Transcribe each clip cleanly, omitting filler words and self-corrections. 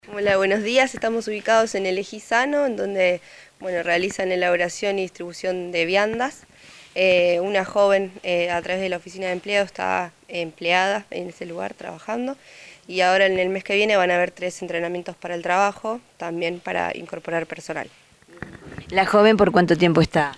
Hola, buenos días. Estamos ubicados en el Ejizano, en donde realizan elaboración y distribución de viandas. Una joven a través de la oficina de empleo está empleada en ese lugar trabajando, y ahora en el mes que viene van a haber 3 entrenamientos para el trabajo, también para incorporar personal. ¿La joven por cuánto tiempo está?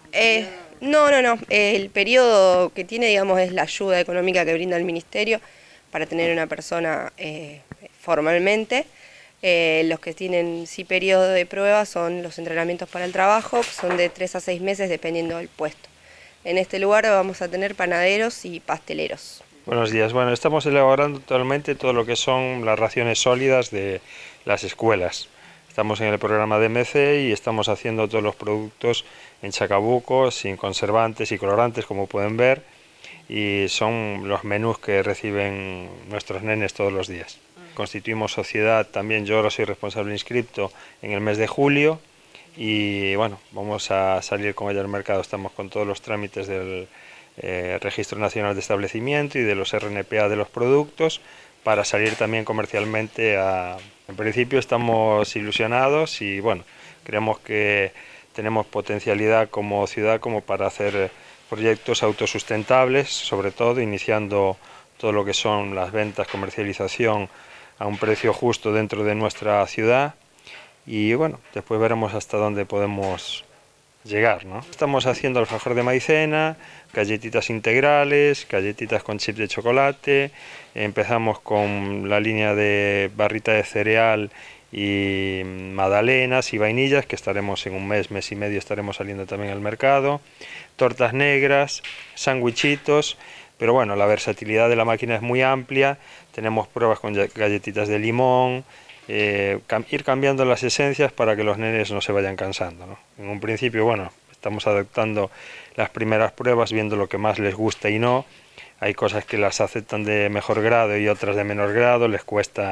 No. El periodo que tiene, digamos, es la ayuda económica que brinda el ministerio para tener una persona formalmente. Los que tienen sí periodo de prueba son los entrenamientos para el trabajo, que son de 3 a 6 meses dependiendo del puesto. En este lugar vamos a tener panaderos y pasteleros. Buenos días. Bueno, estamos elaborando actualmente todo lo que son las raciones sólidas de las escuelas. Estamos en el programa de MC y estamos haciendo todos los productos en Chacabuco, sin conservantes y colorantes, como pueden ver, y son los menús que reciben nuestros nenes todos los días. Constituimos sociedad también, yo ahora soy responsable inscripto en el mes de julio, y bueno, vamos a salir con ella al mercado. Estamos con todos los trámites del Registro Nacional de Establecimiento y de los RNPA de los productos para salir también comercialmente En principio estamos ilusionados y bueno, creemos que tenemos potencialidad como ciudad como para hacer proyectos autosustentables, sobre todo iniciando todo lo que son las ventas, comercialización a un precio justo dentro de nuestra ciudad, y bueno, después veremos hasta dónde podemos llegar, ¿no? Estamos haciendo alfajor de maicena, galletitas integrales, galletitas con chip de chocolate. Empezamos con la línea de barrita de cereal y magdalenas y vainillas, que estaremos en un mes, mes y medio estaremos saliendo también al mercado. Tortas negras, sándwichitos, pero bueno, la versatilidad de la máquina es muy amplia. Tenemos pruebas con galletitas de limón, ir cambiando las esencias para que los nenes no se vayan cansando, ¿no? En un principio, bueno, estamos adaptando las primeras pruebas, viendo lo que más les gusta y no. Hay cosas que las aceptan de mejor grado y otras de menor grado, les cuesta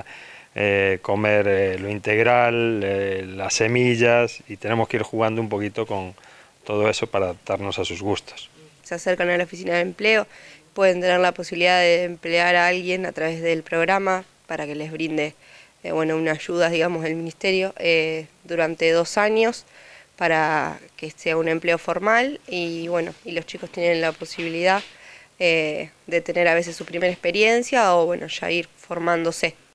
comer lo integral, las semillas, y tenemos que ir jugando un poquito con todo eso para adaptarnos a sus gustos. Se acercan a la oficina de empleo, pueden tener la posibilidad de emplear a alguien a través del programa para que les brinde una ayuda, digamos, del ministerio durante 2 años para que sea un empleo formal, y los chicos tienen la posibilidad de tener a veces su primera experiencia o ya ir formándose.